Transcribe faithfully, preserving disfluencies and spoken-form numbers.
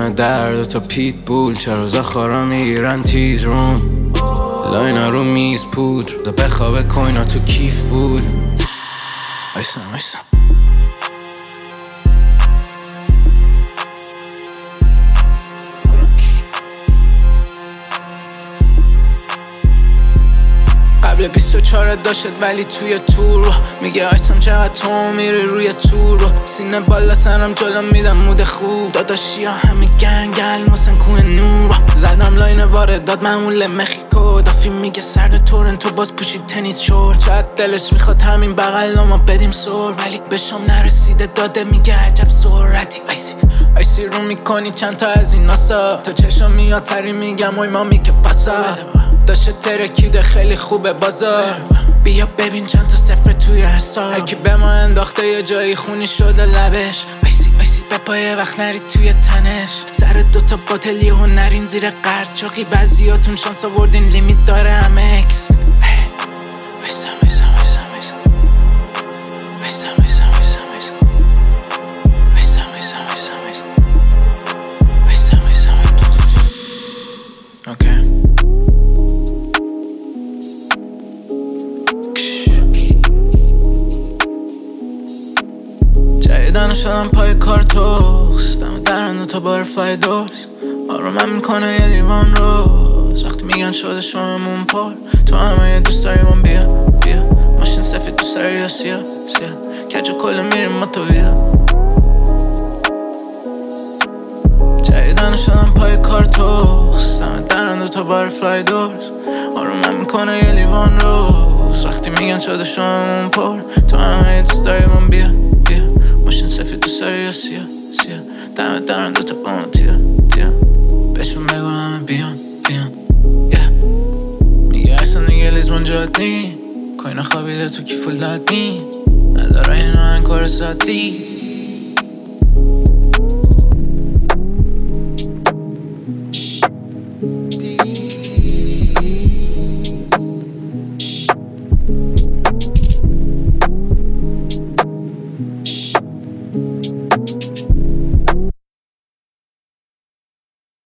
دم در دو تا پیت بول، چه روزا خارا میگیرن تیز روم، لاینا رو میز پودر، دا بخوابه کوینا تو کیف بود. وایسا وایسا قبل بیست و چهار داشت ولی توی تور رو میگه آیسان چقدر تو میری روی تور رو، سینه بالا سرم جلو میدم مود خوب، داداشی ها همه گنگل واسن کوه نور رو زدم لاین واردات معمول مخیکو، دافی میگه سرد تورنتو باز پوشید تنیس شورت، شاید دلش میخواد همین بغل ما بدیم سور، ولی به شام نرسیده داده میگه عجب سرعتی. آیسی آیسی رو میکنی چند تا از این ناسا، تا چشم میاد تری میگم اوی مامی که پاسا، داشته ترکیده خیلی خوبه بازار، بیا ببین چند تا صفر توی حساب، هرکی به ما انداخته یه جایی خونی شده لبش، آیسی آیسی به پایه وقت نرید توی تنش، سر دوتا باتلی و نرین زیر قرض، چاقی بعضیاتون شانس آوردین لیمیت داره همه اکس. جدیدن شدم پای کار توست، دم درن تا بارفای دورز، آرومم میکنه یه لیوان روز، وقتی میگن شده شومون پار، تو همه یه دوست داری من بیا بیا، ماشین سفید دوست داری یا سیاه سیاه، کج کل میریم ما تو بیا. جدیدن شدم پای کار توست، دم درن تا بارفای دورز، آرومم میکنه یه لیوان روز، وقتی میگن شده شومون پار، تو همه یه دوست داری من بیا بیا، ماشین سفید دوست داری یا سیاه سیاه، دمت دارن دوتا با من تیا تیا، بهشون بگو همه بیان بیان yeah. میگه اصلا دیگه لیزمان جاد نی، کوینا خوابیده تو کی فول داد نی، نداره اینو انکار سادی.